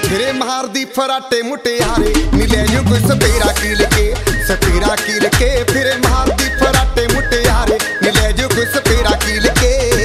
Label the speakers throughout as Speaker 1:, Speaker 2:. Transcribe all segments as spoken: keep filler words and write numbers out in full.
Speaker 1: फिरे मारदी फराटे मुटियारे नी ले जू कोई सपेरा कील के सपेरा कील के फिरे मारदी फराटे मुटियारे नी ले जू कोई सपेरा कील के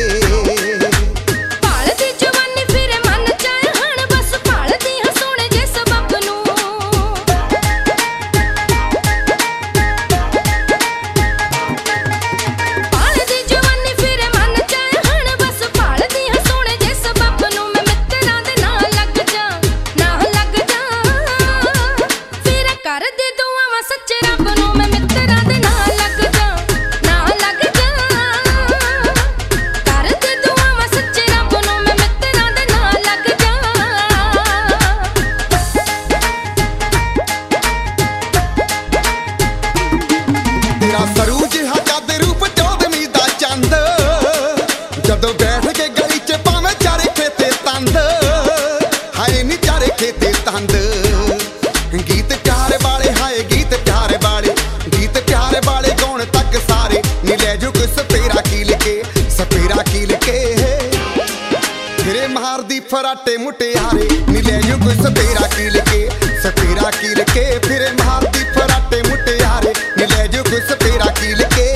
Speaker 1: जदों बैठ के गली च पावे चारे खेते तंद हाय नी चारे खेते तंद गीत प्यारे वाले हाय गीत प्यारे वाले गीत प्यारे वाले गौण तक सारे नी ले जू कोई सपेरा कील के सपेरा कील के फिरे मारदी फराटे मुटियारे नी ले जू कोई सपेरा कील के सपेरा कील के फिरे मारदी फराटे मुटियारे नी ले जू कोई सपेरा कील के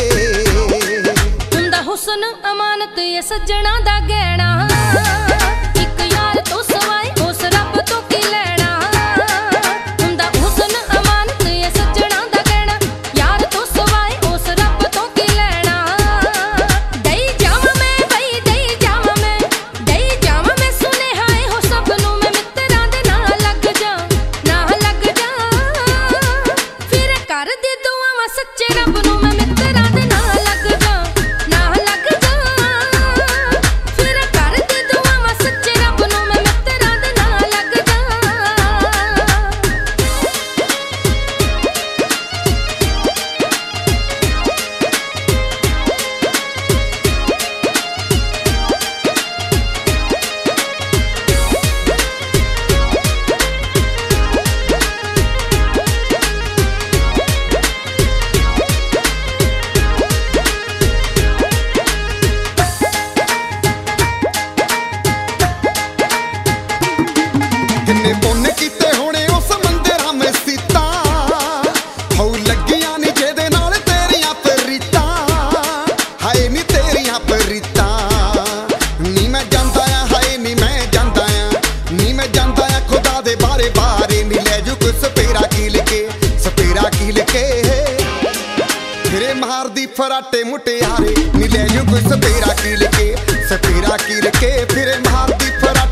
Speaker 2: हुसन अमानत ये सज्जणा दा गहना इक यार तो सवाए उस रब तो की लेना हुंदा हुसन अमानत ये सज्जणा दा गहना यार तो सवाए उस रब तो की लेना दई जावा मैं भाई दई जावा मैं दई जावा मैं सुने हाय हो सब नू मैं मित्तरां दे नाल लग जा नाल लग जा फिर कर दे दुआवां सच्चे रब नू मैं मित्तरां दे नाल लग जा
Speaker 1: किन्ने पुण्य कीते होने उस मंदिरां में सीता हौ लगियां नी जेदे नाल तेरियां प्रीतां हाय नी तेरियां प्रीतां नी मैं जांदा आ हाय नी मैं जांदा आ नी मैं जांदा आ खुदा दे बारे बारे नी ले जू कोई सपेरा कील के सपेरा कील के फिरे मारदी फराटे मुटियारे नी ले जू कोई सपेरा कील के सपेरा कील के फिरे मारदी फराटे